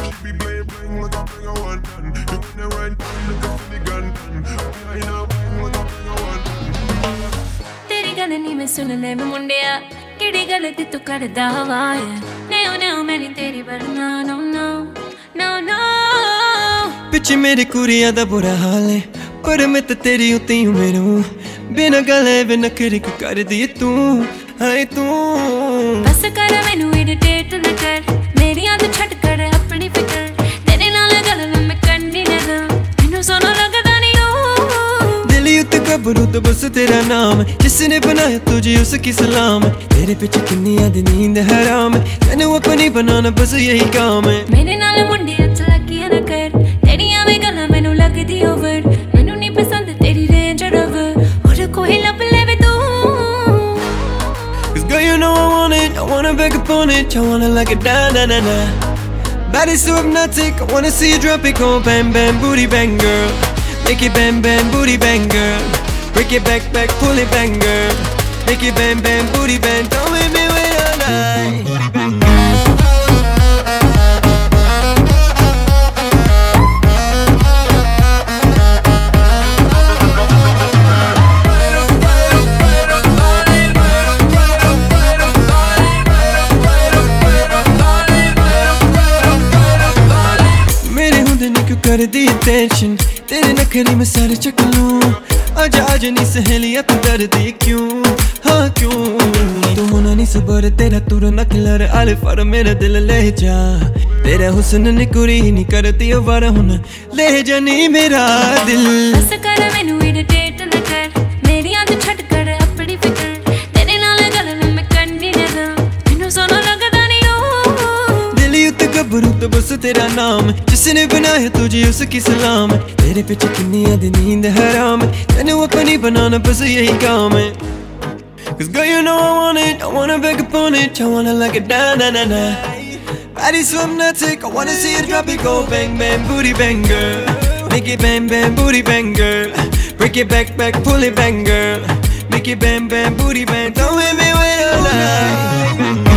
be bling bling like a bling a one done. You wanna run like a funny gun. I know bling like a bling a one done. तेरी गल नहीं मैं सुन ले मैं मुंडिया किड़ी गलती तू करदा वा नहीं नहीं मैंने तेरी बरना नो नो नो नो पिछ मेरी कुड़िया दा बुरा हाल है पर मैं तो तेरी उती हूँ मेनू बिना गले बिना नखरे कर दी तू हाय तू बस कर मैनू इरिटेट न कर मेरी आदत छट कर अपनी फिकर तेरे नाल गल मैं करनी ना मैनू सोना लगदा नहीं ओ दिली उत गबरू तो बस तेरा नाम जिसने बनाया तुझे उसकी सलाम तेरे पीछे किन्नी आधी नींद हराम मैंने अपनी बनाना बस यही काम है मेरे नाल मुंडे चलाकियां न कर तेरी आवे गल्लां मैनू लगदी ओवर मैनू नहीं पसंद तेरी रेंज रोवर और कोई लब लेवे तू Cause girl you know I want it, I wanna beg upon it I wanna like it da na na na Body so hypnotic, I wanna see you drop it Go bam bam booty bang girl Make it bam bam booty bang girl Break it back back, pull it bang girl Make it bam bam booty bang Don't make me wait all night कर दी tension तेरे नखरे में सारे चक लूं आजा आजा नी सहेलिया तू डरदी क्यों हाँ क्यों तू होना नहीं सबर तेरा तुर नखलर आले फर मेरा दिल ले जा तेरा हुस्न ने कुरी नहीं करती वारा हुन ले जा नी मेरा दिल बस कर मैनू इरिटेट न कर मेरी आदत छट कर अपनी फिकर तेरे नाल गल मैं करनी ना मैनू सोना लगदा नहीं ओ दिली उत गबरू तो बस तेरा नाम जिसने बनाया तुझे उसकी सलाम तेरे पीछे किन्नी आधी नींद हराम मैंने अपनी बनाना बस यही काम है Cause girl you know I want it, I wanna beg upon it I wanna like it da na na na Body so hypnotic, I wanna see you drop it Go bang bang booty bang girl Make it bang bang booty bang girl Break it back back, pull it bang girl Make it bang bang booty bang Don't make me wait all night